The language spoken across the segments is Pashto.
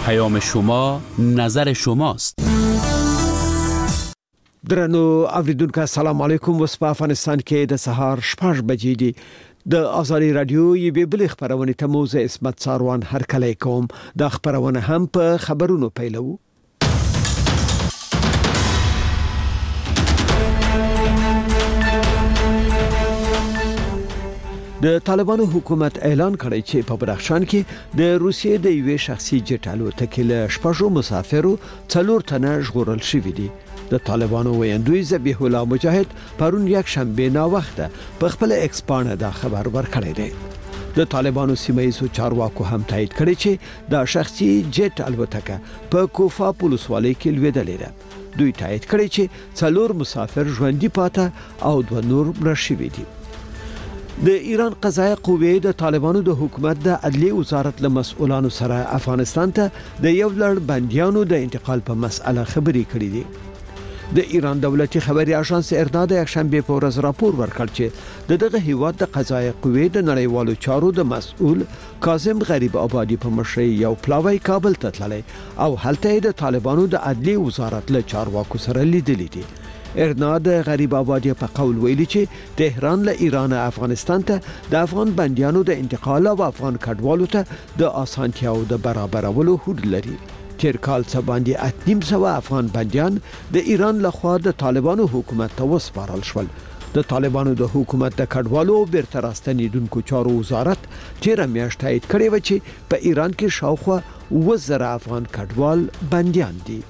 پیام شما نظر شماست. درنو اوریدونکو السلام علیکم. وس په افغانستان کې د سهار 6 بجې دي. د ازادي رادیو یوه بل خبرونه ته موزه اسمت ساروان هر کله کوم. د خبرونه هم په خبرونو پیلو. د طالبانو حکومت اعلان کړی چې په بدخشان کې د روسیې د یوې شخصي جټ الوتکې له شپږو مسافرو 4 تنه ژغورل شوي دي. د طالبانو ویاندوی ذبیح الله مجاهد پرون یک شنبه نا وخته په خپل ایکس باندې دا خبر ورکړی دی. د طالبانو سیمایي چارواکو هم تایید کړی چې دا شخصي جټ الوتکه په کوفا پولیسوالۍ کې لویدلې ده. دوی تایید کړی چې 4 مسافر ژوندۍ پاتې او 2 نور مړه شوي دي. د ایران قضایه قوه د طالبانو د حکومت د عدلیه وزارت له مسؤلانو سره افغانستان ته د یو لړ بنديانو د انتقال په مسأله خبرې کړې دي. د ایران دولتي خبري اژانس ارنا د یک شنبه په ورځ راپور ورکړ چې دغه هیواد د قضایه قوه د نړیوالو چارو د مسؤل کاظم غریب آبادی په مشرۍ یو پلاوی کابل ته تللی او هلته د طالبانو د عدلیه وزارت له چارواکو سره لیدلې دي. ارنا د غریب آبادی په قول ویلي چې تهران له ایران افغانستان ته د افغان بنديانو د انتقال او افغان کډوالو ته د اسانتیاو د برابرولو هوډ لري. تیر کال څه باندې 800 افغان بنديان د ایران لخوا د طالبانو حکومت ته وسپارل شول. د طالبانو د حکومت د کډوالو بیرته راستنیدونکو چارو وزارت تیر میاشت تایید کړی و چې په ایران کې شاوخوا 1000 افغان کډوال بنديان دي.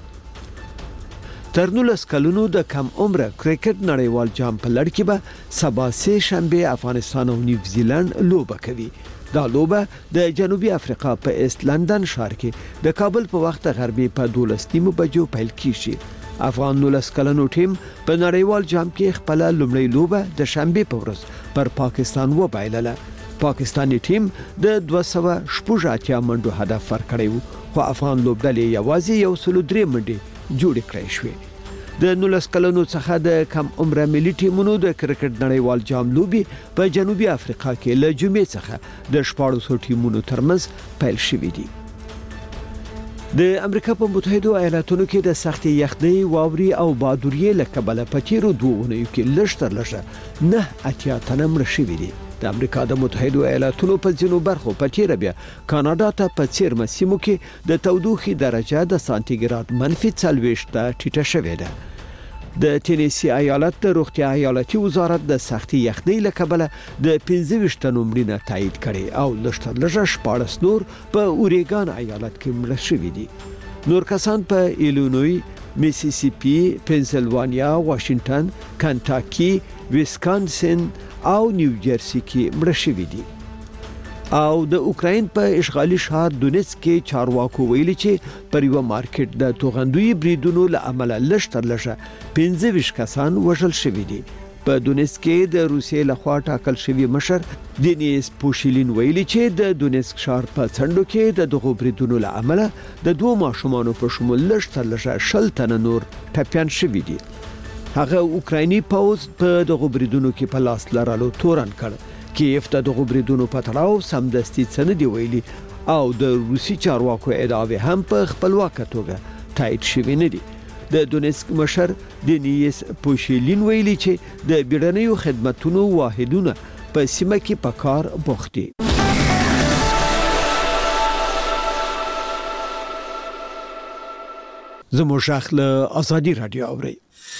تر 19 کلونو د کم عمره کرکټ نړیوال جام په لړ کې به سبا سه شنبه افغانستان او نیوزیلند لوبه کوي. دا لوبه د جنوبي افریقا په ایست لندن ښار کې د کابل په وخت غربي په 12 بجو پیل کیږي. افغان 19 کلنو ټیم په نړیوال جام کې خپل لومړی لوبه د شنبه په ورځ پر پاکستان وبایلله. پاکستانی ټیم د 280 منډو هدف ورکړی خو افغان لوبډلې یوازې 103 منډې جوړ کړی شوې. د 19 کلونو څخه د کم عمره ملي ټیمونو د کرکټ نړیوال جام لوبي په جنوبي افریقا کې له جمعې څخه د 1400 ټیمونو ترمنځ پیل شوې دي. د امریکا په متحده ایالاتونو کې د سختي یخنۍ واوري او بادوري له کبله په تیرو 2 اونیو کې لږ لږه 9 تنه مړه شوي دي. د امریکا د متحده ایالاتونو په ځینو برخو په تیر بیا کاناډا ته په څیر سیمو کې د تودوخې درجه د سانتیګراد -40 ته ټیټه شوې ده. د ټینیسی ایالت د روغتیا ایالتي وزارت د سختي یخنۍ له کبله د 25 تنو مړینه تایید کړي او لږ 14 نور په اوریګان ایالت کې مړه شوي دي. نور کسان په ایلینوی، میسیسیپي، پنسلوانیا، واشنگټن، کنټاکی، ویسکانسن او نیوجرسي کې مړه شوي دي. او د اوکراین په اشغالي ښار دونیتسک کې چارواکو ویلي چې پر یو مارکیټ د توغندوی بریدونو له امله لږ 15 کسان وژل شوي دي. په دونیتسک کې د روسیې لخوا ټاکل شوی مشر دینیس پوشیلین ویلي چې د دونیتسک ښار په څنډو کې د دغو بریدونو له امله د 2 ماشومانو په شمول لږ 10 تنه نور ټپيان شوي دي. هغه اوکرایني پوځ په دغو بریدونو کې په لاس لرلو تورن کړ. کیف ته دغو بریدونو په تړاو سمدستي څه دی ویلي او د روسي چارواکو ادعاوې هم په خپلواکه توګه تایید شوي نه دي. د دونیتسک مشر دینیس پوشیلین ویلي چې د بیړنیو خدماتو واحدونه په سیمه کې په کار بوخت دي. زموږ شاخله ازادي رادیو اوري.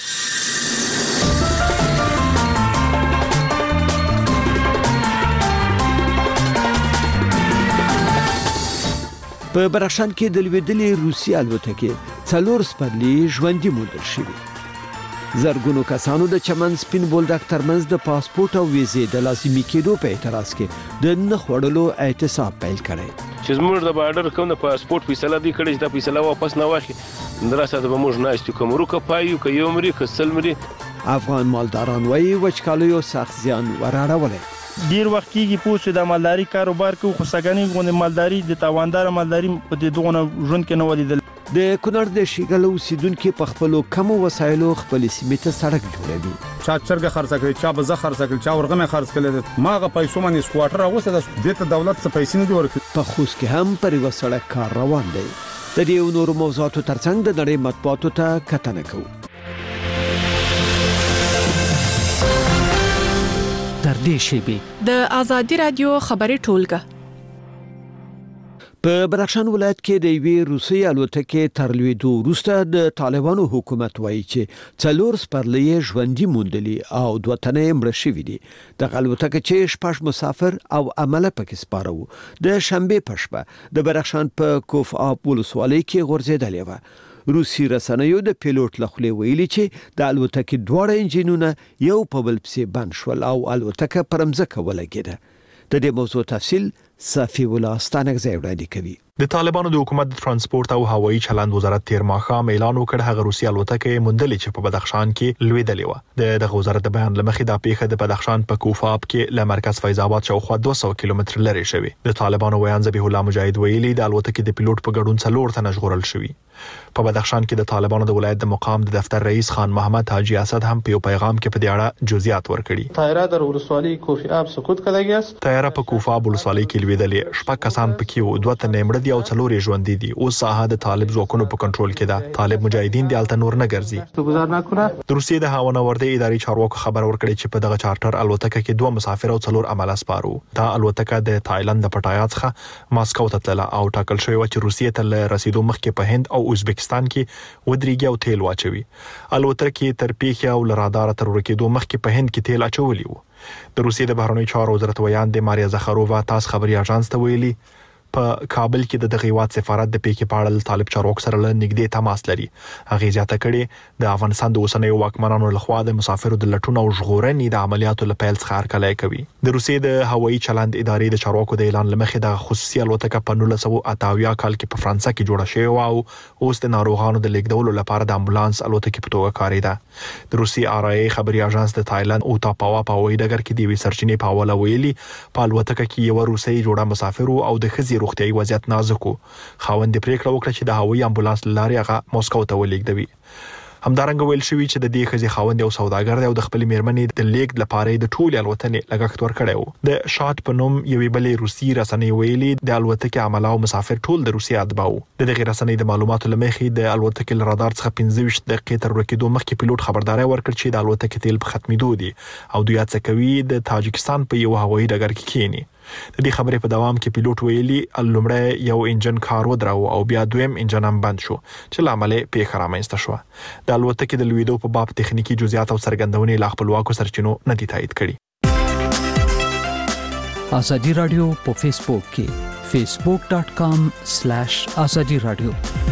په بدخشان کې د لویدلې روسي الوتکې 4 سپرلي ژوندۍ موندل شوي. زرګونو کسانو د چمن سپین بولدک ترمنځ د پاسپورت او ویزې د لازمي کېدو په اعتراض کې د نه خوړلو احتساب پیل کړی. چې زموږ د بارډر کوم د پاسپورت فیصله دی کړی چې دا فیصله واپس نه واخلي دراسته به موږ نه استو کوم روکه پایو که یو مری کسل مری. افغان مالداران وایي وچکالیو سخت زیان وراړولی. ډیر وخت کېږي پوه د مالداري کاروبار کوي خو سګنی غونډه مالداري د تاواندار مالداري په دې دغه ژوند کې نه ولیدل. د کونړ د شیګل اوسیدونکو په خپل کم وسایلو خپل سیمه ته سړک جوړوي. چا چرګه خرڅ کړي، چا بزه خرڅ کړي، چا ورغمه خرڅ کړي. ماغه پیسو باندې سکواټر اوسه د دې ته دولت څخه پیسې نه دی ورکړي. په خوست کې هم پر وسړک کار روان دی. د دې نورو موضوعاتو ترڅنګ د نړۍ مطبوعاتو ته کتنه کوو. تر دې شیبې د آزادي رادیو خبري ټولګه په بدخشان ولایت کې د یوې روسي الوتکې تر لوېدو وروسته د طالبانو حکومت وایي چې 4 سپرلۍ ژوندۍ موندلي او 2 تنه مړه شوي دي. دغه الوتکه چې 6 مسافر او عمله پکې سپاره وو د شنبې په شپه د بدخشان په کوف آب ولسوالۍ کې غورځېدلې وه. روسي رسنیو د پیلوټ له خولې ویلي چې د الوتکې دواړه انجینونه یو په بل پسې بند شول او الوتکه پر مځکه ولګېده. د دې موضوع تفصیل صافي ولا ستانګزی وړاندې کوي. د طالبانو د حکومت د ترانسپورت او هوایي چلند وزارت تیر ماښام اعلان وکړ هغه روسي الوتکه موندلې چې په بدخشان کې لوېدلې و. د وزارت د بیان لمخې د پیښه د بدخشان په کوفاب کې له مرکز فیض آباد شاوخوا 200 کیلومتر لرې شوی. د طالبانو ویان ذبیح الله مجاهد ویلي د الوتکې د پیلوټ په ګډون 4 تنه ژغورل شوی. په بدخشان کې د طالبانو د ولایت د مقام د دفتر رئیس خان محمد حاجی اسد هم په پیغام کې په دې اړه جزئیات ورکړي. طایره در ولسوالی کوفاب سقوط کړی است. طایره په کوفاب ولسوالی کې لوېدلې. 6 کسان پکې وو، 2 تنه مړه دي او 4 ژوندۍ دي. اوس ساحه د طالب ځواکونو په کنټرول کې ده. طالب مجاهدین د الته نور نه ګرځي. د روسیې د هوا نوردی اداري چارواکو خبر ورکړي چې په دغه چارټر الوتکه کې 2 مسافر او 4 عمله سپارو. دا الوتکه د تایلند د پټایا څخه ماسکو ته تلله او ټاکل شوی و چې روسیې ته رسیدو مخکې په هند او ازبکستان کې ودرېږي او تیل واچوي. الوتکه تر پیښې او لرادار تر ورکېدو مخکې په هند کې تیل اچولي وو. د روسیې د بهرنیو چارو وزارت ویان د ماریا زخرووا تاس خبري اژانس ته ویلي په کابل کې د هیواد سفارت د پیښې په اړه طالب چارواکو سره نږدې تماس لري. هغه زیاته کړي د افغانستان د اوسنیو واکمنانو لخوا د مسافرو د لټون او ژغورنې د عملیاتو لپاره څخه هرکلی کوي. د روسیې د هوایي چلند ادارې د چارواکو د اعلان لمخې د خصوصي الوتکه په 1988 کال کې په فرانسه کې جوړه شوې او اوس د ناروغانو د لیږدولو لپاره د امبولانس الوتکې په توګه کاریده. د روسي آر آی خبري اژانس د تایلند او تاپاوا په هوایي ډګر کې د وی سرچینې په حواله ویلي په الوتکه کې یو روسي جوړه مسافر او د خزي روغتيایي وضعیت نازک وو. خاوند پریکړه وکړه چې د هوایي امبولانس لارې هغه موسکو ته ولېږدوي. همدارنګه ویل شوی چې د دې خزي خاوند او سوداګر دی او د خپل میرمنې د لیږد لپاره د ټول الوتنې لګښت ورکړی وو. د شات په نوم یوې بلې روسي رسنۍ ویلي د الوتکې عمله او مسافر ټول د روسي اتباع وو. د دغه رسنۍ د معلوماتو لمخې د الوتکې رادار څخه 15 دقیقې تر ورکېدو مخکې پیلوټ خبرداري ورکړ چې د الوتکې تیل په ختمېدو دي او دوی هڅه کوي د تاجکستان په یو هوایي ډګر کې کېني. د دې خبرې په دوام کې پیلوټ ویلي لومړی یو انجن کار ودراو او بیا دویم انجن هم بند شو چې لامل پیښه رامنځته شو. د الوتکې د لوېدو په باب تخنیکی جزئیات او څرګندونې لا خپلواکو سرچینو نه دي تایید کړي. آزادي رادیو په فیسبوک کې facebook.com/azadi radio.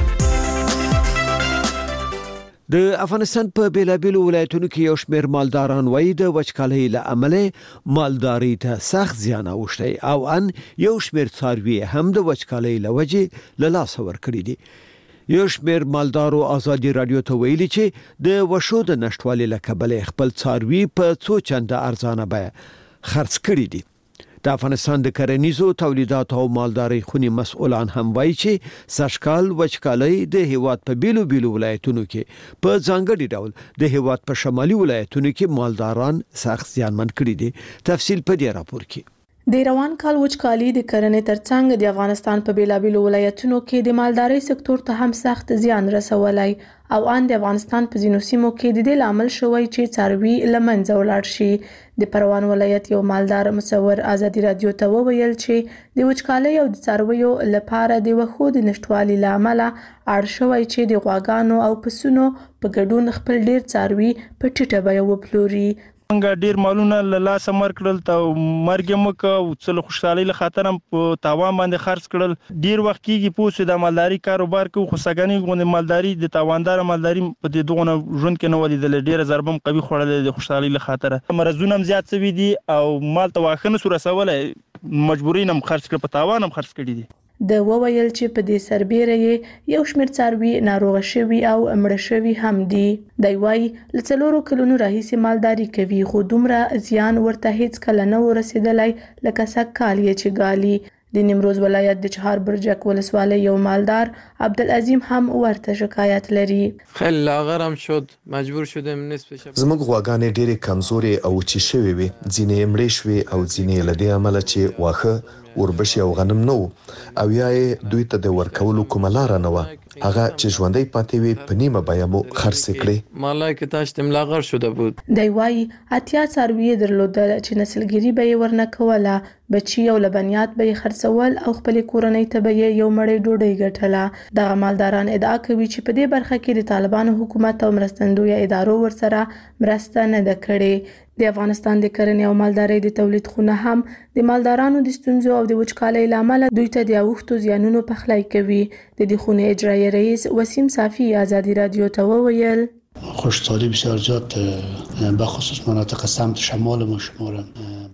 د افغانستان په بیلابیلو ولایتونو کې یو شمېر مالداران وایي د وچکالۍ له امله مالداري ته سخت زیان اوښتی او ان یو شمېر څاروي هم د وچکالۍ له وجې له لاسه ورکړي دي. یو شمېر مالدارو آزادي رادیو ته ویلي چې د وښو د نشټوالي له کبله خپل څاروي په څو چنده ارزانه بیه خرڅ کړي دي. د افغانستان د کرنیزو تولیداتو او مالداري خونی مسؤلان هم وایي چې سږکال وچکالۍ د هیواد په بیلو ولایتونو کې په ځانګړي ډول د هیواد په شمالي ولایتونو کې مالداران سخت زیانمن کړي دي. تفصیل په دې راپور کې. د روان کال وچکالي د کرنې ترڅنګ د افغانستان په بیلابیلو ولایتونو کې د مالدارۍ سکتور ته هم سخت زیان رسولی او ان د افغانستان په ځینو سیمو کې د دې لامل شوی چې څاروي له منځه ولاړ شي. د پروان ولایت یو مالدار مصور آزادي رادیو ته وویل چې د وچکالۍ او د څارویو لپاره د وښو د نشټوالي له امله اړ شوی چې د غواګانو او پسونو په ګډون خپل ډیر څاروي په ټیټه بیه وپلوري. څنګه ډیر مالونه له لاسه مر کړل ته مرګ مک او څل خوشحالي له خاطر هم په تاوان باندې خرڅ کړل. ډیر وخت کېږي پوسې د مالداري کاروبار کوي خو سګنی غونډه مالداري د تاواندار مالداري په دې دغه ژوند کې نه ولیدل. ډیر ضربم قوي خوړل د خوشحالي له خاطر مرزونه هم زیات شوي دي او مال ته واخنه سور رسولای مجبورین هم خرڅ کړ په تاوان هم خرڅ کړي دي. د وویل چې په دې سربېره یو شمېر څاروي ناروغه شوي او مړه شوي هم دي. دی وایي له 4 کلونو راهیسې مالداري کوي خو دومره زیان ورته هیڅ کله نه ورسېدلی لکه سږکال یې چې ګالي. د نیمروز ولایت د چهار برجک ولسوالۍ یو مالدار عبدالعظیم هم ورته شکایت لري. خیلی لاغرم شد مجبور شدم نصف شب. زموږ غواګانې ډېرې کمزورې او چې شوې وي ځینې مړې شوې او ځینې له دې امله چې واښه وربشي او غنم نو او یا دوی ته د ورکولو کومه لار نه و هغه چې ژوندۍ پاتې وي په نیمه بیه مو خرڅ کړي. مالک تاش تملاغر شده بود. دی وايي اتیا څاروي درلودل چې نسلګری به ورنه کوله، بچي او لبنیات به خرڅول او خپل کورنۍ ته به یو مړی ډوډۍ ګټله. دغه مالداران ادعا کوي چې په دې برخه کې د طالبانو حکومت او مرستندوی ادارو ورسره مرسته نه ده کړې. د افغانستان د کرنې او مالدارۍ د تولید خونه هم د مالدارانو د ستونزو او د وچکالۍ لامل دوی ته د اوښتو زیانونو پخلی کوي. د دې خونې اجرایی رئیس وسیم صافی آزادی رادیو ته وویل خشکسالی بسیار زیاد به خصوص مناطق سمت شمال ما شمارن.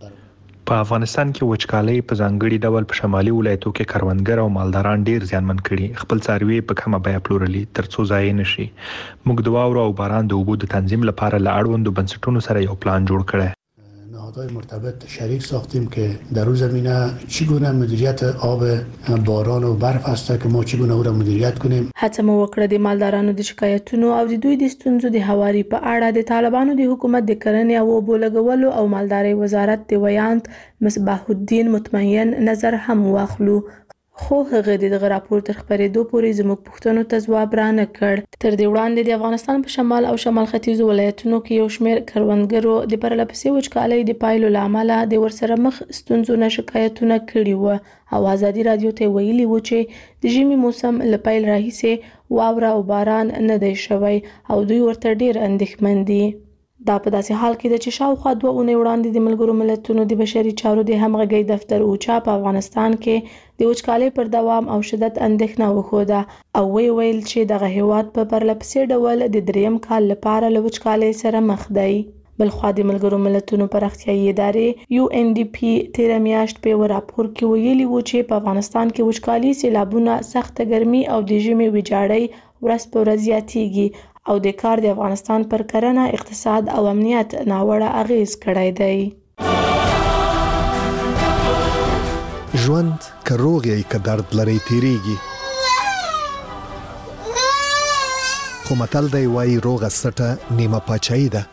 په افغانستان کې وچکالۍ په ځانګړي ډول په شمالي ولایتو کې کروندګر او مالداران ډیر زیانمن کړي، خپل څاروي په کومه بیه پلورلي ترڅو ضایع نشي. موږ د واورو او باران د اوبو د تنظیم لپاره له اړوندو بنسټونو سره یو پلان جوړ کړی. نهادهای مرتبط شریک ساختیم که در اون زمینه چگونه مدیریت آب باران و برف است که ما چگونه او را مدیریت کنیم. هڅه مو وکړه د مالدارانو د شکایتونو او د دوی د ستونزو د هواري په اړه د طالبانو د حکومت د کرنې او اوبو لګولو او مالدارۍ وزارت د ویاند مصباح الدین مطمئن نظر هم واخلو، خو هغه دغه راپور تر خبرېدو پورې زموږ پوښتنو ته ځواب را نه کړ. تر دې وړاندې د افغانستان په شمال او شمال ختیځو ولایتونو کې یو شمېر کروندګرو د پرلپسې وچکالۍ د پایلو له امله د ورسره مخ ستونزو نه شکایتونه کړي وو او آزادي رادیو ته ویلي وو چې د ژمي موسم له پیل راهیسې واوره او باران نه دی شوی او دوی ورته ډېر اندېښمن دي. دا په داسې حال کې ده چې شاوخوا 2 اونۍ وړاندې د ملګرو ملتونو د بشري چارو د همغږۍ دفتر اوچا په افغانستان کې د وچکالۍ پر دوام او شدت اندېښنه وښوده او ویل چې دغه هیواد په پرلپسې ډول د 3م کال لپاره له وچکالۍ سره مخ دی. بلخوا د ملګرو ملتونو پراختیایي ادارې UNDP تیره میاشت په یو راپور کې ویلي وو چې په افغانستان کې وچکالي، سیلابونه، سخته ګرمي او د ژمي ویجاړۍ ورځ په ورځ زیاتیږي او د کار د افغانستان پر کرنه، اقتصاد او امنیت ناوړه اغیز کړی دی. ژوند که روغ یې که درد لري تیریږي، خو متل دی وایي روغه سټه نیمه پاچاهي ده.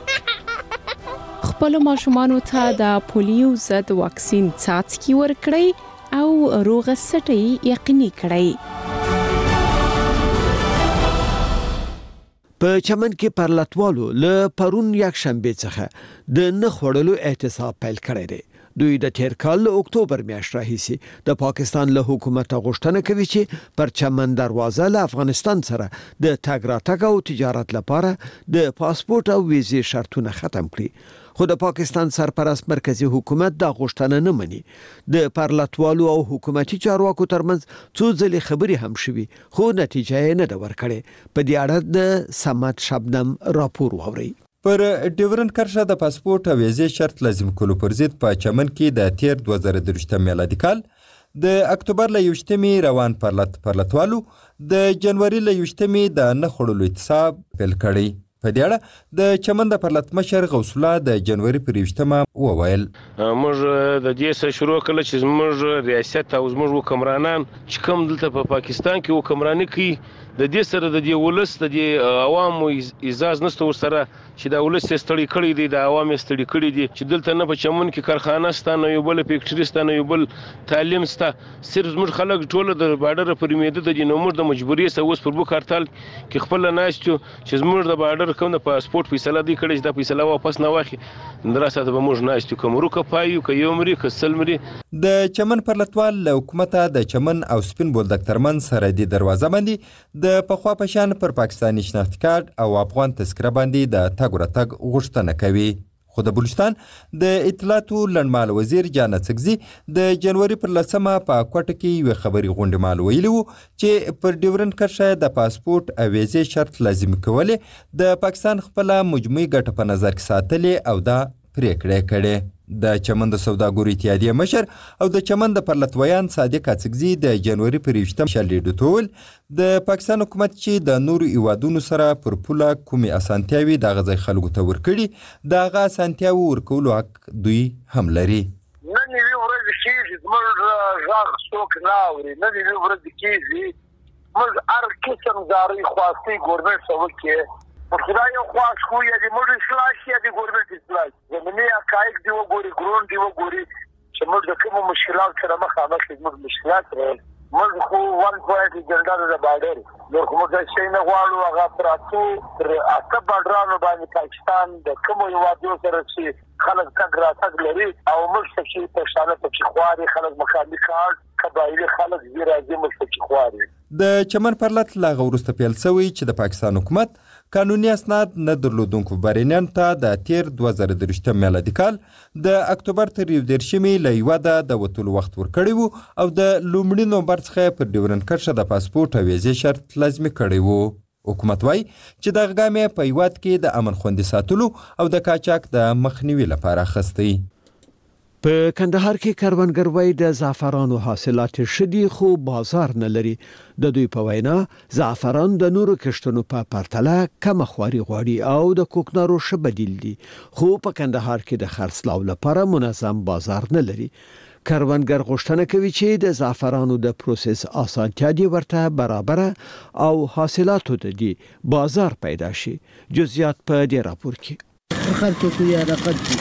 خپلو ماشومانو ته د پولیو ضد واکسین څاڅکي ورکړئ او روغه سټه یقیني کړئ. په چمن کې پرلتوالو له پرون یک شنبه څخه د نه خوړلو احتساب پیل کړی دی. دوی د تیر کال له اکتوبر میاشت راهیسې د پاکستان له حکومت غوښتنه کوي چې پر چمن دروازه له افغانستان سره د تګ راتګ او تجارت لپاره د پاسپورت او ویزې شرطونه ختم کړي. خو د پاکستان سرپرست مرکزی حکومت دا غوښتنه نه مني. د پرلتوالو او حکومتي چارواکو ترمنځ څو ځلې خبرې هم شوي خو نتیجه یې نه ده ورکړې. په دې اړه د سمت شبنم راپور واورئ. پر ډیورن کرښه د پاسپورت او ویزې شرط لازم کولو پر ضد په چمن کې د تیر 2023 میلادي کال د اکتوبر له 21 روان پرلتوالو د جنوري له 21 د نه خړلو احتساب پیل کړی. په دې اړه د چمن د پرلت مشر غوث الله د جنوري پر 20 وویل موږ د دې سره شروع کړل چې موږ ریاست او موږ حکمرانان چې کوم دلته په پاکستان کې حکمراني کوي د دې سره د دې ولس د دې عوامو اعزاز نشته ورسره چې دا ولس ستړي کړي دي، د عوام ستړي کړي دي چې دلته نه په چمن کې کارخانه ستانه یو بل فیکټری ستانه یو بل تعلیم ستا صرف موږ خلک ټوله د بارډر پر میده د نومور د مجبوری سره اوس پر بو کارتل کې خپل ناشتو چې موږ د بارډر کوم د پاسپورت فیصله دی کړي چې دا فیصله واپس نه واخی دراسه به موږ ناشتو کوم روکه پایو کې یو مری کسل مری. د چمن پرلتوال له حکومت د چمن او سپین بولدک ترمن سره د دروازه باندې د پخوا پشان پر پاکستاني شناخت کارت او افغان تذکره باندې د تګ راتګ غوښتنه کوي. خو د بلوچستان د اطلاعاتو لنډمهاله وزیر جان اڅکزي د جنوري پر 10 په کوټه کې یو خبري غونډه مال ویلو چې پر ډیورن کرښه د پاسپورت او ویزې شرط لازم کولې د پاکستان خپل مجموعي ګټه په نظر کې ساتلې او دا پریکړه کړې. د چمن د سوداګرو اتحادیه مشر او د چمن د پرلتویان صادق اڅکزي د جنوري پر 20 شلیډو تول د پاکستان حکومت چې د نورو ایوادونو سره پر پوله کومي اسانتیاوي د غځي خلکو ته ورکړي د غا اسانتیاوي ورکولو حق دوی هم لري. نه نیوی ورځ کېږي زموږ ژغ څوک نه اوري، نه نیوی ورځ کېږي موږ هر قسم زارۍ خواستې ګورنمنټ ته وکړي خدای یو خواست خو یې د موږ اصلاح یا د ګورنمنټ اصلاح زمینی حقایق دی وګوري ګرون دی وګوري چې موږ د کوم مشکلات سره مخامخ یو موږ مشکلات موږ خو وان پوینټ جنډر د بارډر نو کوم ځای شي نه غواړو هغه پراتو تر اته بارډرانو باندې پاکستان د کوم یوادو سره چې خلک تګ راتګ لري او موږ چې په شانه په خواري خلک مخالفت کار قبایلی خلک زیرا دې موږ چې خواري د چمن پرلط لاغه ورسته پیل شوی چې د پاکستان حکومت قانوني اسناد نه درلودونکو بارینان ته د تیر 2023 میلادي کال د اکتوبر تر 13 له یواده د وټول وخت ورکړی وو او د لومړي نومبر څخه پر ډیورن کرښه د پاسپورت او ویزې شرط لازمي کړی وو. حکومت وای چې د غامې په یواد کې د امن خوندي ساتلو او د کاچاک د مخنیوي لپاره خستي. په کندهار کې کروندګر وای د زعفرانو حاصلات شدي خو بازار نه لري. د دوی په وینا زعفران د نورو کښتونو په پرتله کم خواري غواړي او د کوکنارو ښه بدیل دي خو په کندهار کې د خرڅلاو لپاره منظم بازار نه لري. کروندګر غوښتنه کوي چې د زعفرانو د پروسس اسانتیا دی ورته برابر او حاصلاتو د دی بازار پیدا شي. جزئیات په دې راپور کې خرڅو یا رقم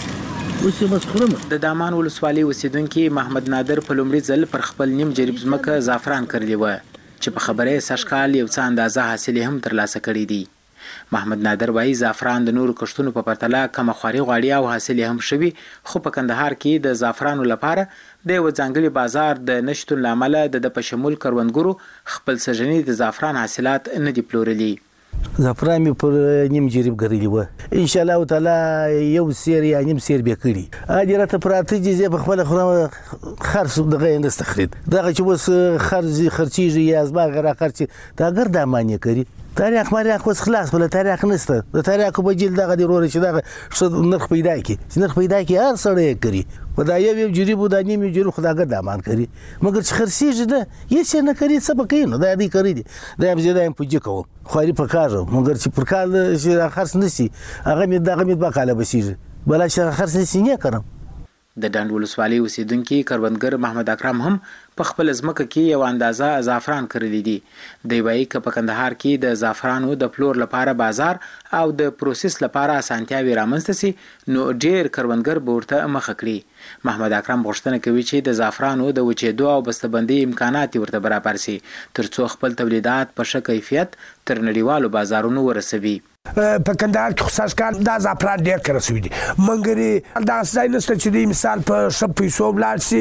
د دامان ولسوالۍ اوسیدونکي محمد نادر په لومړي ځل پر خپل نیم جریب ځمکه زعفران کرلی و چې په خبره سشکال یو څه اندازه حاصل هم ترلاسه کړی دی. محمد نادر وایي زعفران د نورو کښتونو په پرتله کم خواري غواړي او حاصل هم شوي خو په کندهار کې د زعفرانو لپاره د یو ځانګړي بازار د نشتون لامل د په شمول کروندګرو خپل سژنې د زعفران حاصلات نه دی پلورلي. زعفران می پر نیم جریب غرلی و ان شاء الله تعالی یو سیر یا نیم سیر به کړی اجرته پراته جزې په خپل خرڅ دغه اندستخرید دغه چې وس خرچیږي یا ازما غره خرچ دا ګر د معنی کوي تاریخ مری خو خلاص ولا تاریخ نشته د تاریخ په جیل دغه د رور چې دغه نرخ پیدا کی هر سړی کوي ودا یو جریب د نیم جریب خداګر د امان کوي مګر چې خرڅیږي نه هیڅ نه کوي څه پکې نو دا دې کوي دا به زیاده پوجي کوو خواري پکاره مګر چې پر کال چې خرڅ نشي هغه می دغه می بقاله بشي بل چې خرڅ نشي نه کړم. د ډنډ ولسوالۍ اوسیدونکي کروندګر محمد اکرم هم په خپل ځمکه کې یو اندازه زعفران کرلی دي. دی وایي که په کندهار کې د زعفرانو د پلور لپاره بازار او د پروسس لپاره اسانتیاوي رامنځته سي نو ډېر کروندګر به ورته مخه کړي. محمد اکرم غوښتنه کوي چې د زعفرانو د وچېدو او بسته‌بندۍ امکانات ورته برابر سي ترڅو خپل تولیدات په ښه کیفیت تر نړیوالو بازارونو ورسوي. په کندهار کې خصوص کار دا زعفران ډېر کرسوي دي منګري دا ځای نشته چې د مثال په شپ پیسو بلار سي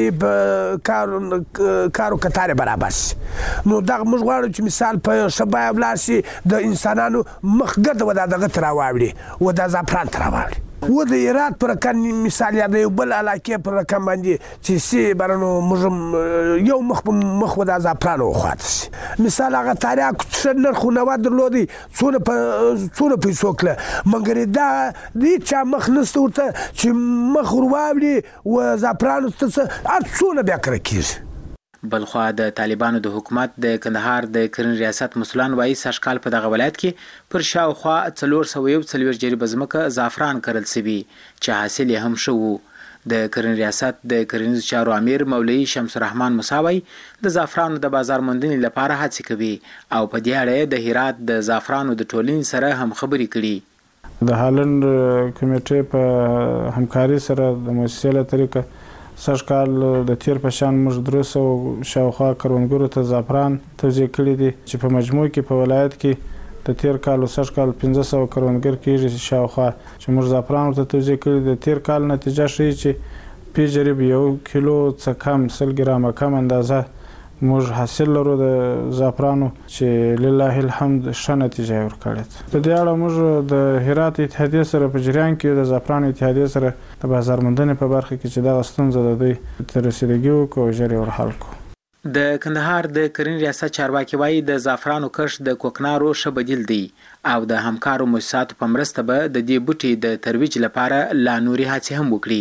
په کارو کتاره برابر سي نو دا موږ غواړو چې مثال په شپ بلار سي د انسانانو مخګد ودا دغه تراوړي ودا زعفران تراوړي و د ایرات پر کان مثال یا د بل علاقه پر کان باندې چې سي برنو موږ یو مخ ودا زعفران وخات مثال هغه تاریخ څنګه خو نو درلودي څونه پیسو کله مګر دا دې چا مخ نستورته چې مخ ورواوړي و زعفران څونه بیا کړکیږي. بلخوا د طالبانو د حکومت د کندهار د کرن ریاست مسولان وایي سشکال په دغه ولایت کې پر شاوخوا 441 جریب ځمکه زعفران کرل سوي چې حاصل هم شو. د کرن ریاست د کرنیزو چارو امیر مولوي شمس الرحمن موسی وایي د زعفرانو د بازار موندنې لپاره هڅې کوي او په دې اړه د هرات د زعفرانو د ټولنې سره هم خبرې کړي. د هالند کمیټې په همکاري سره د مؤسسې له طریقه سږکال د تیر په شان موږ 300 شاوخوا کروندګرو ته زعفران توزیع کړي دي چې په مجموع کې په ولایت کې د تیر کال او سږکال 1500 کروندګر کېږي شاوخوا چې موږ زعفران ورته توزیع کړي د تیر کال نتیجه ښیي چې په جریب 1 کیلو څخه کم 100 ګرامه کم اندازه موږ حاصل لرو د زعفرانو چې لله الحمد ښه نتیجه ورکړې. په دې اړه موږ د هرات اتحادیې سره په جریان کې د زعفرانو اتحادیې سره د بازار موندنې په برخه کې چې دا ستونزه د دوی تر رسیدګي وکړو ژر یې ورحل کړو. د کندهار د کرنې ریاست چارواکي وایي د زعفرانو کښت د کوکنارو ښه بدیل دی او د همکارو مؤسساتو په مرسته به د دې بوټي د ترویج لپاره لا نوري هڅې هم وکړي.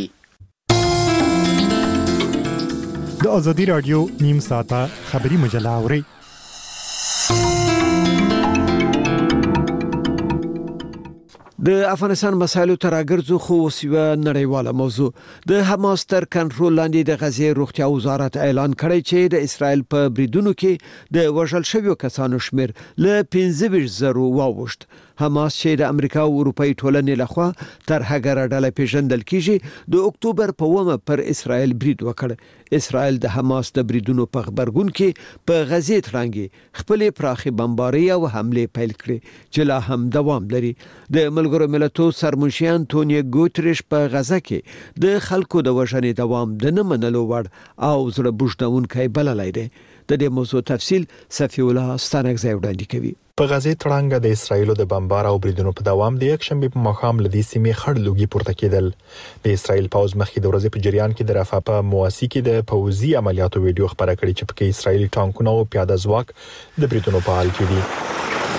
د ازادي رادیو نیم ساعته خبری مجله اوري. د افغانستان مسایلو تر راګرځو خو سیوه نړیواله موضوع د حماس تر کنټرول لاندې د غزې روغتیا وزارت اعلان کړی چې د اسرائیل په بریدونو کې د وژل شویو کسانو شمیر له 15,000 واوښت. حماس چې د امریکا او اروپאי ټولنې لخوا تر هغه ډله پیژندل کیږي د اکتوبر په 1 پر اسرائیل برید وکړ. اسرائیل د حماس د بریدونو په خبرګون کې په غزې ترانګي خپل پراخي بمباري او حمله پیل کړې چې لا هم دوام لري. د ملګرو ملتونو سرمنشي انټونیو ګوتریش په غزه کې د خلکو د وژنې دوام د نه منلو وړ او زړه بوجدونکي بللای دی. د دې موضوع تفصیل صفی الله ستانګزی وړاندې کوي. په غزې تړانګه د اسرایل د بمبار او بریدونو په دوام د یک شنبه په مخام لدی سیمې خړ لوګي پورته کېدل. د اسرایل پوز مخکې د ورځې په جریان کې د رفح په مواسي کې د پوزي عملیاتو ویډیو خبره کړې چې پکې اسرایلی ټانکونه او پیاده ځواک د بریدونو په حال کې دي.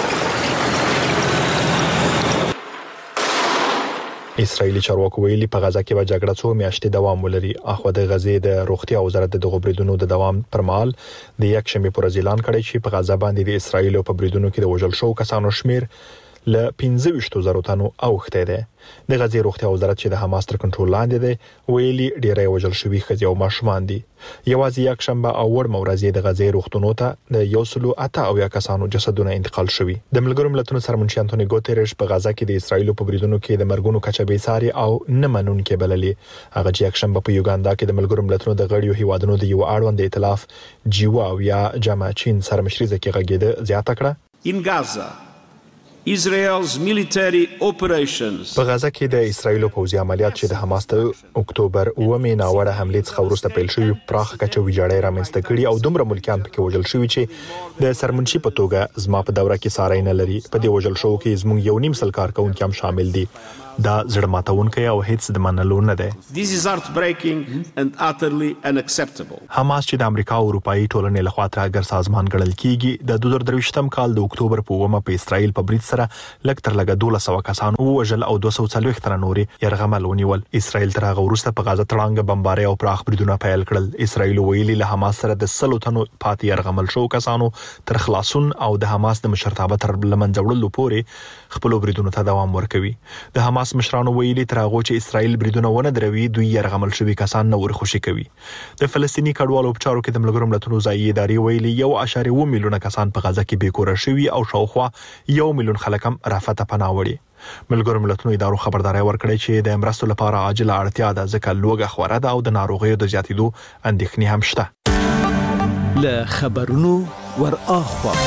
اسرایلی چارواکو ویلي په غزه کې به جګړه څو میاشتې دوام ولري. اخو د غزې د روغتیا وزارت د بریدونو د دوام پر مهال د یک شنبه پر ورځ اعلان کړی چې په غزه باندې د اسرایل په بریدونو کې د وژل شو کسانو شمیر ل 15,000 تنو اوخته ده. د غزې روغتیا وزارت چې د حماس تر کنټرول لاندې ده ویلي ډیری وژل شوی ښځې او ماشومان دي. یوازې یک شنبه او ور مورزې د غزې روغتونو ته د 108 کسانو جسدونه انتقال شوي. د ملګرو ملتونو سرمنشي انټونیو ګوتریش په غزه کې د اسرایل په بریدونو کې د مرګونو کچه به ساري او نه منونکې بللې. هغه چې یک شنبه په یوګاندا کې د ملګرو ملتونو د غړیو هیوادونو د یو اړوند ائتلاف جیوا او یا جامع چین سرمشري ځکه غږیده زیاته کړه. In Gaza Israel's military operations په غزه کې د اسرایل پوځي عملیات چې د حماس د اکتوبر 9 ناوړه حمله څخه وروسته پیل شوی پراخ کچه ویجاړی رامنځته کړي او دومره ملکیان پکې وژل شوی چې د سرمنشي په توګه زما په دوره کې ساري نه لري. په دې وژل شو کې زموږ یو نیم سل کارکونکي هم شامل دي. دا زړه ماتونکی او هیڅ د منلو نه ده. This is heartbreaking and utterly unacceptable. حماس چې د امریکا او اروپאי ټولنې لخوا ترهګر سازمان ګڼل کیږي د 2023م کال د اکتوبر په 9 په اسرائیل په برید سره لږ تر لږه 1200 کسان وژل او 240 تر نورې يرغمل ونیول. اسرائیل تر هغه وروسته په غزه تړانګه بمباري او پراخ بریدونه پیل کړل. اسرائیل ویلي له حماس سره د 100 تنو پاتې يرغمل شو کسانو تر خلاصون او د حماس د مشرتابه تر لمنځه وړلو پورې خپل بریدونو ته دوام ورکوي. د حماس مشرانو ویلي تر هغه چې اسرائیل بریدونه ونه دروي دوی يرغمل شوی کسان نه ورخوشي کوي. د فلسطینی کډوالو په چارو کې د ملګرو ملتونو ځایي ادارې ویلي 1.2 میلیونه کسان په غزه کې بیکوره شوي او شاوخوا 1 میلیون خلک هم رافته پناه وړي. ملګرو ملتونو ادارو خبرداري ورکړې چې د مرستو لپاره عاجله اړتیا ده ځکه لوګه خوره ده او د ناروغیو د زیاتېدو اندېښنې هم شته. له خبرونو ور اخوا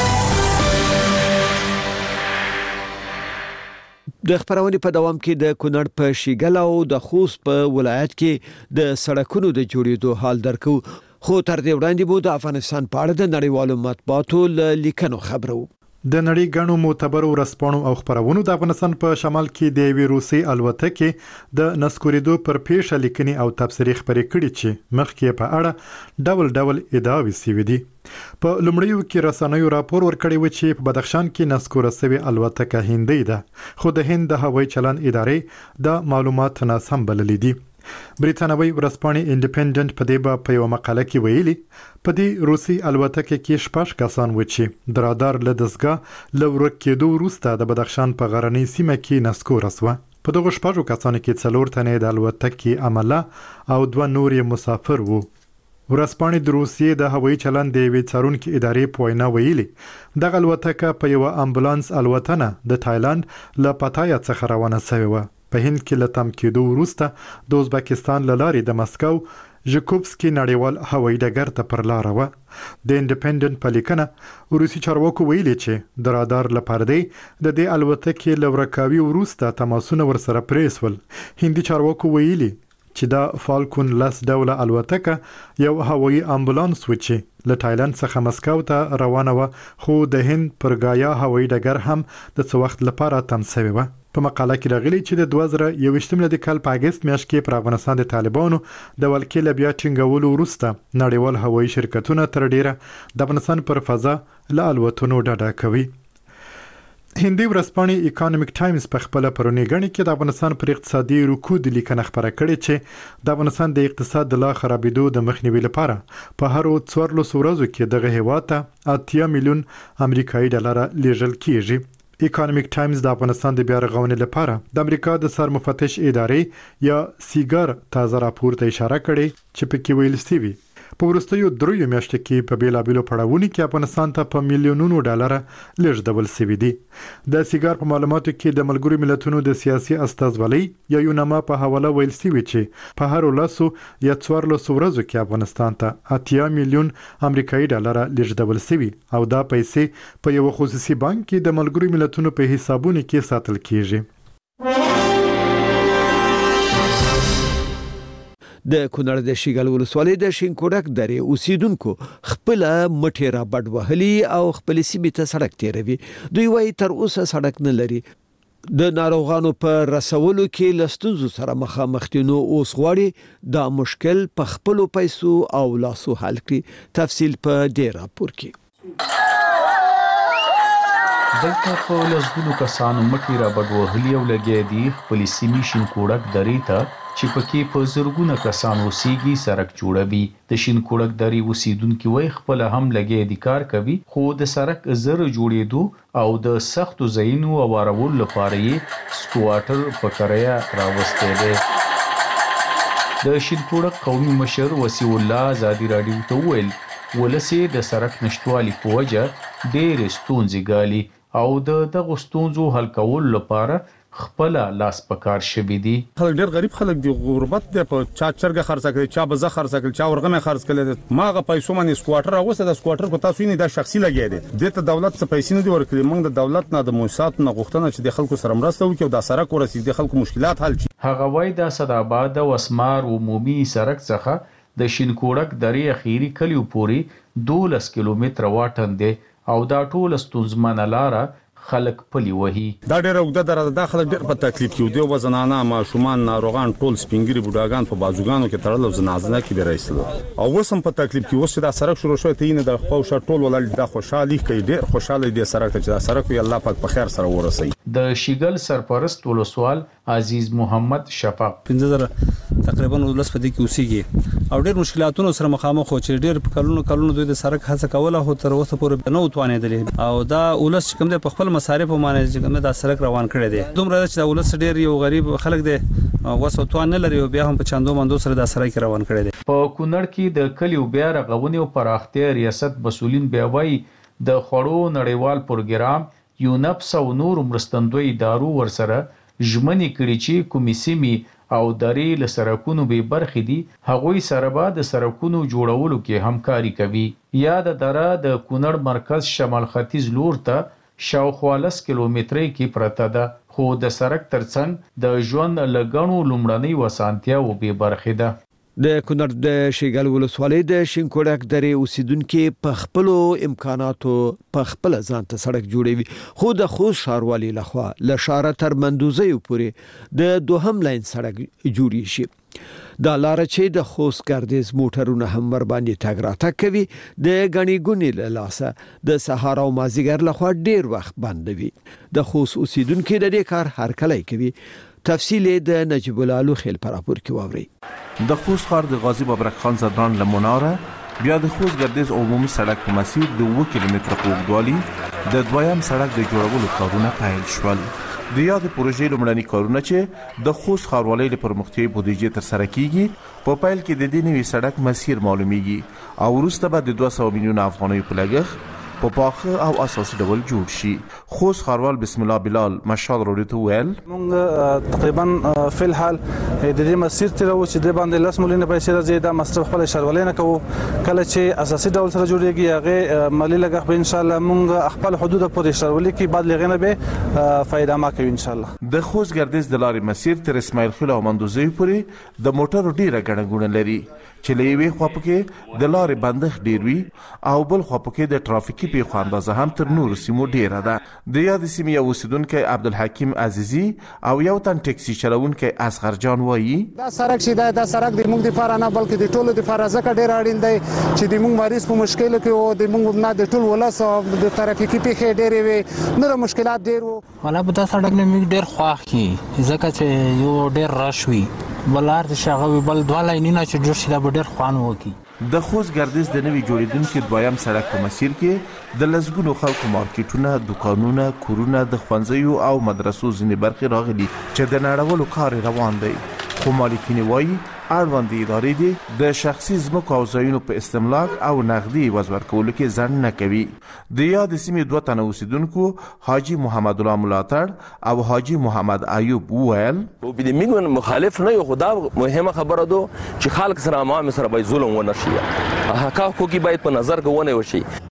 د خبرونې په دوام کې د کونړ په شیګل او د خوست په ولایت کې د سړکونو د جوړېدو حال درکو. خو تر دې وړاندې مو د افغانستان په اړه د نړیوالو مطبوعاتو لیکنو خبرو. د نړۍ غنو معتبرو ورځپاڼو او خبرونو د افغانستان په شمال کې د یوې روسي الوتکې د نسکورېدو پر پیښه لیکنې او تبصرې خبرې کړې چې مخکې په اړه ډول ادعاوې سوي دي. په لومړیو کې رسنیو راپور ورکړی و چې په بدخشان کې نسکوره شوې الوتکه هندۍ ده، خو د هند د هوایي چلند ادارې د معلومات ناسم بللې دي. بریتانوي ورځپاڼې انډیپندنت په دې په یو مقاله کې ویلي په دې روسي الوتکه کې 6 کسان و چې د رادار له دستګاه له ورک کېدو وروسته د بدخشان په غرنۍ سیمه کې نسکوره شوه. په دغه 6 کسانو کې 4 تنه د الوتکې عمله او 2 نور مسافر وو. ورځپاڼې د روسیې د هوایي چلند د یوې څارونکې ادارې په وینا ویلي دغه الوتکه په یو امبولانس الوتنه د تایلند له پټایا څخه روانه شوې وه. په هند کې له تم کېدو وروسته د ازبکستان له لارې د مسکو ژکوبسکي نړیوال هوایي ډګر ته پر لار و. د انډیپندنت په لیکنه روسي چارواکو ویلي چې د رادار لپاره د دې الوتکې له ورکاوي وروسته تماسونه ورسره پرې شول. هندي چارواکو ویلي چې دا فالکون لاس ډوله الوتکه یو هوایي امبولانس و چې له تایلند څخه مسکو ته روانه و، خو د هند پر غایا هوایي ډګر هم د څه وخت لپاره تم شوی و. په مقاله کې راغلي چې د 2021 میلادي کال په اگست میاشت کې پر افغانستان د طالبانو د ولکې له بیا ټینګولو وروسته نړیوال هوایي شرکتونه تر ډیره د افغانستان پر فضا له الوتنو ډډه کوي. هندي ورځپاڼې اکانومیک ټایمز په خپل پرونی غني کې د افغانستان پر اقتصادي رکود لیکنه خبره کړې چې د افغانستان د اقتصاد د لا خرابېدو د مخنیوي لپاره په هر 14 ورځو کې دغه هیواد ته 8 میلیون امریکایي ډالر لیږل کیږي. اکانومیک ټایمز د افغانستان د بیا رغونې لپاره د امریکا د سرمفتش ادارې یا سیګار تازه راپور ته اشاره کړې چې پکې ویل شوی په وروستیو 3 میاشتو کې په بیلابیلو پړاوونو کې افغانستان ته په میلیونونو ډالر لیږدول شوي دي. د سیګار په معلوماتو کې د ملګرو ملتونو د سیاسي استازولۍ یا یوناما په حواله ویل شوي چې په هر 14 یا 14 ورځو کې افغانستان ته 80 میلیون امریکایي ډالر لیږدول شوي او دا پیسې په یو خصوصي بانک کې د ملګرو ملتونو په حسابونو کې ساتل کیږي. د کونړ د شیګل ولسوالۍ د شینکوډک درې اوسیدونکو خپل مټې را بډ وهلي او خپل سیمې ته سړک تیروي. دوی وايي تر اوسه سړک نه لري. د ناروغانو په رسولو کې لستونزو سره مخامخ دي، نو اوس غواړي دا مشکل په خپل پیسو او لاسو حل کړي. تفصیل په دې راپور کې. دلته په لسګونو کسانو مټې را بډ وهلي او لګیا دي خپل سیمې شینکوډک درې ته چې پکې په زرګونه کسان اوسېږي سړک جوړوي. د شینکوډک درې اوسیدونکي وایي خپل هم لګیا دي کار کوي، خو د سړک زر جوړېدو او د سختو ځایونو هوارولو لپاره یې سکواټر په کرایه راوستی دی. د شینکوډک قومي مشر وسیع الله ازادي راډیو ته وویل ولس یې د سړک نشتوالي په وجه ډېرې ستونزې ګالي او د دغو ستونزو حل کولو لپاره خپل لاس پکار شوی دي. خلک ډېر غریب خلک دي، غربت دی، په چا چرګه خرڅ کړي، چا بزه خرڅ کړي، چا ورغمه خرڅ کړي. ماغه پیسو باندې سکواټر اوسه د سکواټر کو تاسو نه دا شخصي لګی دي. دته دولت څخه پیسې نه دی ورکړي. موږ د دولت نه د موسسات نه غوښتنه چې د خلکو سره مرسته وکړي او د سړک ورسېږي د خلکو مشکلات حل شي. هغه وایي د صداباد او اسمار عمومي سړک څخه د شینکوډک درې اخیری کلیو پورې 12 کیلومتر واټن دی او دا ټول ستونزمنه لاره خلک پلی وهي. دا ډېر اوږده دره ده. دا خلک ډېر په تکلیف کې دي. و زنانه ماشومان ناروغان ټول سپینګری بوډاګان په بازوګانو کې تړل او زنازنه کې به راځل او وسم په تکلیف کې. اوس دا سړک شروع شوی ته نه د خو ټول ولل د خوشحالي کوي. ډېر خوشاله دي سړک ته چې دا سړک وي الله پاک په خیر سره ورسي. د شیګل سرپرست ولسوال عزیز محمد شفاق 15 تقریبا ولس په دې کې اوسېږي او ډېر مشکلاتونو سره مخامخ خو چې ډېر کلونو دوی د سړک هڅه کوله خو تر اوسه پورې نه وتوانېدل او دا ولس کوم د خپل مصارف په معنی چې کوم دا سړک روان کړی دی. دومره چې دا ولس ډېر یو غریب خلک دی وسو توان نه لري او بیا هم په چاندو مندو سره دا سړک روان کړی دی. په کونړ کې د کلیو بیا رغونې او پراختیا ریاست مسولین بیا وایي د خوړو نړیوال پروګرام یونپس او نور مرستندوی ادارو ورسره ژمنې کړي چې کومې سیمې او درې له سړکونو به برخې دي هغوی سره به د سړکونو جوړولو کې همکاري کوي. یا د دره د کونړ مرکز شمال ختیځ لور ته شاوخوا 10 کیلومترۍ کې پرته ده، خو د سړک ترڅنګ د ژوند لګڼو لومړنۍ وسانتیاو به برخې ده. د کونړ د شیګل ولسوالۍ د شینکوډک درې اوسیدونکو په خپل امکاناتو په خپل ځان ته سړک جوړوي، خو د خوست ښاروالۍ لخوا له شاره تر مندوزیو پورې د دوهم لاین سړک جوړی شي. دا لار چې د خوست ګردیز موټرونه هم ور باندې تګ راتګ کوي د غنی ګونی له لاسه د سهار او مازیګر لخوا ډیر وخت بندوي. د خوست اوسیدونکو د دې کار هر کله کوي. تفصیل د نجیب الله خیل پر راپور کې واوري. د خوست ښار د غازی بابرک خان زدران لمناره بیا د خوست ګردیز عمومي سړک په مسیر د 2 کیلومتره په اوږدوالي د دویم سړک د جوړولو کارونه پیل شول. د یاد پروژې لومړني کارونه چې د خوست ښاروالۍ له پرمختیايي بودیجې تر سره کیږي په پیل کې د دې نوي سړک مسیر معلومیږي او وروسته به د 200 میلیون افغانیو په لګښت په پاخه او اساسي ډول جوړ شي. خوست ښاروال بسم الله بلال مشال روډ ته ویل موږ تقریبا په الحال د دې مسیر تر و چې د باندې 10 ملیونه پیسې راځي دا مصرف خپل ښاروالۍ نه کوو. کله چې اساسي ډول سره جوړیږي هغه مالی لګښت به ان شاء الله موږ خپل حدود پورې ښاروالۍ کې بعد لغنه به فائدہ ما کوي ان شاء الله. د خوست ګردیز د لارې مسیر تر اسماعیل خیل او مندوزی پورې د موټرو ډیره ګڼه لري چې له یوې خوا پکې د لارې بندښت ډیر وي او بل خوا پکې د ټرافیکي پیښو اندازه هم تر نورو سیمو ډیره ده. د یاد سیمې یو اوسیدونکی عبدالحکیم عزیزي او یو تن ټیکسي چلونکی اصغر جان وایي دا سړک چې دا سړک د موږ لپاره نه بلکې د ټولو لپاره ځکه ډیر اړین دی چې د موږ مریض په مشکل کې او د موږ نه د ټول ولس او د ټرافیکي پیښې ډیرې وي نور مشکلات ډیر وو. ولا به دا سړک نه موږ ډیر خوښ کی ځکه چې یو ډیر رش وي بلار د شغوي بل دوه لاینونه چې جوړ شي دا ډیر خوان وکي. د خوست ګردیز د نوي جوړیدونکو دویم سړک په مسیر کې د لسګونو خلکو مارکیټونه، دکانونه، کورونه، د ښوونځیو او مدرسو ځینې برخې راغلي چې د نړولو کار روان دی، خو مالکین وایي اړوند ادارې دي د شخصي ځمکو او ځایونو په استملاک او نغدي عوض ورکولو کې ځنډ نه کوي. د یاد سیمې 2 تنه اوسیدونکو حاجی محمد الله ملاتړ او حاجی محمد ایوب وویل موږ مخالف نه یو، خو دا مهمه خبره ده چې خلک سره عوام سره باید ظلم ونه شي، حق حقوقي باید په نظر کې ونه وشي.